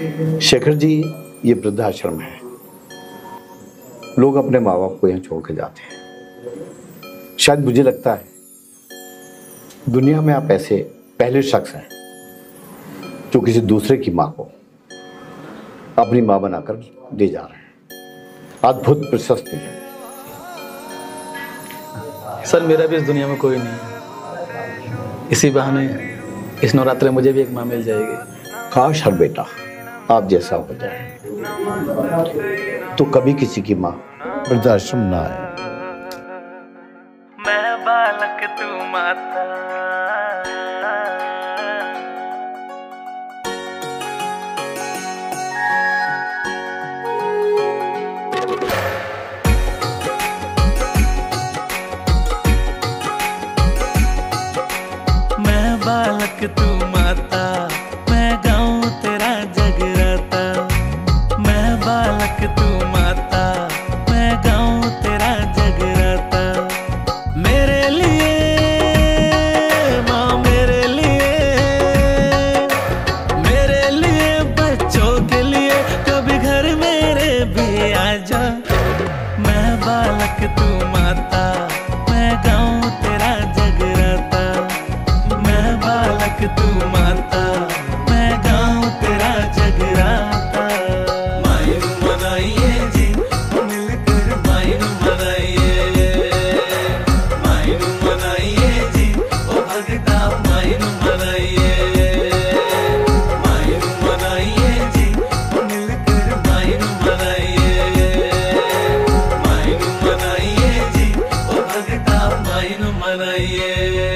शेखर जी, ये वृद्धाश्रम है। लोग अपने माँ बाप को यहाँ छोड़ के जाते हैं। शायद मुझे लगता है दुनिया में आप ऐसे पहले शख्स हैं जो किसी दूसरे की माँ को अपनी माँ बनाकर ले जा रहे हैं। अद्भुत प्रशस्ति है। सर, मेरा भी इस दुनिया में कोई नहीं है। इसी बहाने इस नवरात्रि में मुझे भी एक माँ मिल जाएगी। काश हर बेटा आप जैसा हो जाए तो कभी किसी की माँ वृद्धाश्रम ना आए। मैं बालक तू माता, मैं बालक तू माता, मैं गाऊं तेरा जगराता। मैं बालक तू माता, मैं गाऊं तेरा जगराता। मेरे लिए माँ, मेरे लिए बच्चों के लिए कभी घर मेरे भी आजा। मैं बालक तू माता, मैं गाऊं तेरा जगराता। मैं बालक तू माता, मैं गाऊं तेरा जगराता। मायनू मनाइए जी मिलकर, मायनू मनाइए, मायनू मनाइए जी ओ भगता, मायनू मनाइए, मायनू मनाइए जी मिलकर, मायनू मनाइए, मायनू मनाइए जी ओ भगता, मायनू मनाइए।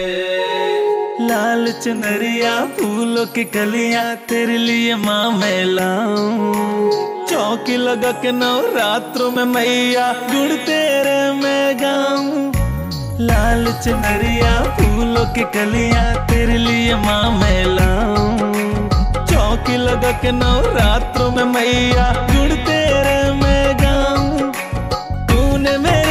लाल चुनरिया फूलों की कलियां तेरे लिए माँ मैं लाऊं। चौकी लगा के नवरात्रों में मैया गुड़ तेरे मैं गाऊं। लाल चुनरिया फूलों की कलियां तेरे लिए माँ मैं लाऊं। चौकी लगा के नवरात्रों में मैया गुड़ तेरे मैं गाऊं। तूने मेरे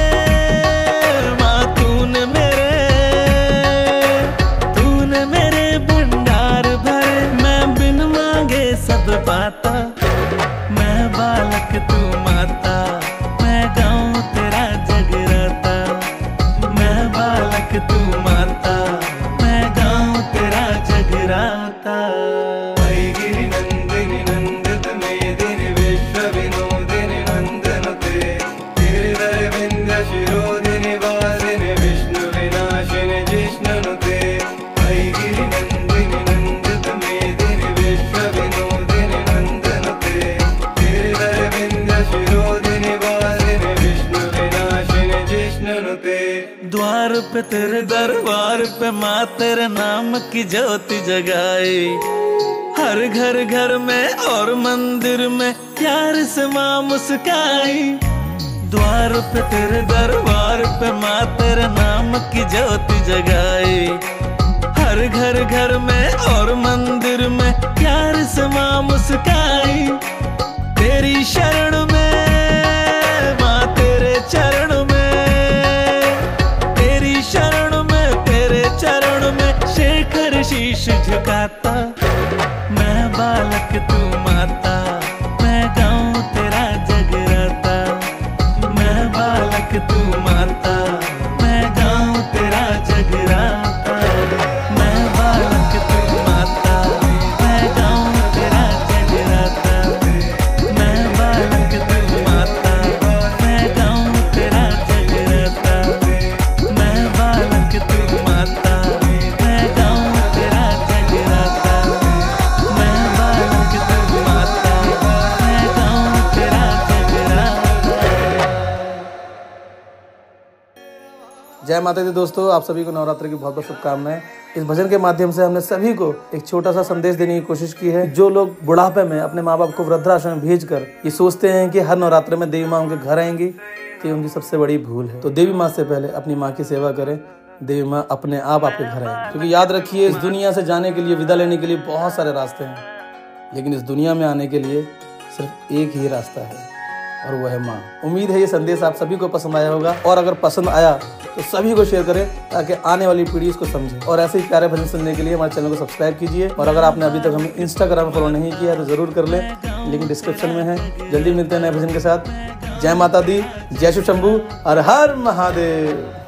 भंडार भरे, मैं बिन मांगे सब पाता। मैं बालक तू माता, मैं गाऊं तेरा जगराता। मैं बालक तू माता, मैं गाऊं तेरा जगराता। गिरि नंदिनी नंदित मेदिनी विश्व विनोदिनी नंदनुते, गिरिधर विंध्य शिरोदिनी वासिनी विष्णु विनाशिनी जिष्णुनुते। गिरि नंदिनी नंदित मेदिनी विश्व विनोदिनी नंदनुते, गिरिधर विंध्य शिरोदिनी वासिनी विष्णु विनाशिनी जिष्णुनुते। द्वार पे तेरे दरबार पे माँ तेरे नाम की ज्योति जगाई। हर घर घर में और मंदिर में प्यार से माँ मुस्काई। द्वार पे तेरे दरबार पे माँ तेरे नाम की ज्योति जगाई। हर घर घर में और मंदिर में प्यार से माँ मुस्काई। तेरी शरण में माँ, तेरे चरण में, तेरी शरण में, तेरे चरण में शेखर शीश झुकाता। मैं बालक तू माता, मैं गाऊं तेरा जगराता। मैं बालक तू माता, मैं गाऊं तेरा जगराता। मैं बालक तू माता, मैं गाऊं तेरा जगराता। मैं बालक तू माता, मैं गाऊं तेरा जगराता। मैं बालक तू माता, मैं गाऊं तेरा जगराता। मैं बालक तू माता, मैं गाऊं तेरा जगराता। जय माता दी दोस्तों, आप सभी को नवरात्रि की बहुत बहुत शुभकामनाएं। इस भजन के माध्यम से हमने सभी को एक छोटा सा संदेश देने की कोशिश की है। जो लोग बुढ़ापे में अपने माँ बाप को वृद्धाश्रम में भेजकर ये सोचते हैं कि हर नवरात्रि में देवी माँ उनके घर आएंगी, तो ये उनकी सबसे बड़ी भूल है। तो देवी माँ से पहले अपनी माँ की सेवा करें, देवी माँ अपने आप आपके घर आएंगी। क्योंकि याद रखिए, इस दुनिया से जाने के लिए, विदा लेने के लिए बहुत सारे रास्ते हैं, लेकिन इस दुनिया में आने के लिए सिर्फ एक ही रास्ता है, और वो है माँ। उम्मीद है ये संदेश आप सभी को पसंद आया होगा, और अगर पसंद आया तो सभी को शेयर करें ताकि आने वाली पीढ़ी इसको समझे। और ऐसे ही प्यारे भजन सुनने के लिए हमारे चैनल को सब्सक्राइब कीजिए, और अगर आपने अभी तक हमें इंस्टाग्राम फॉलो नहीं किया है तो जरूर कर लें, लिंक डिस्क्रिप्शन में है। जल्दी मिलते हैं नए भजन के साथ। जय माता दी, जय शिव शंभू, हर हर महादेव।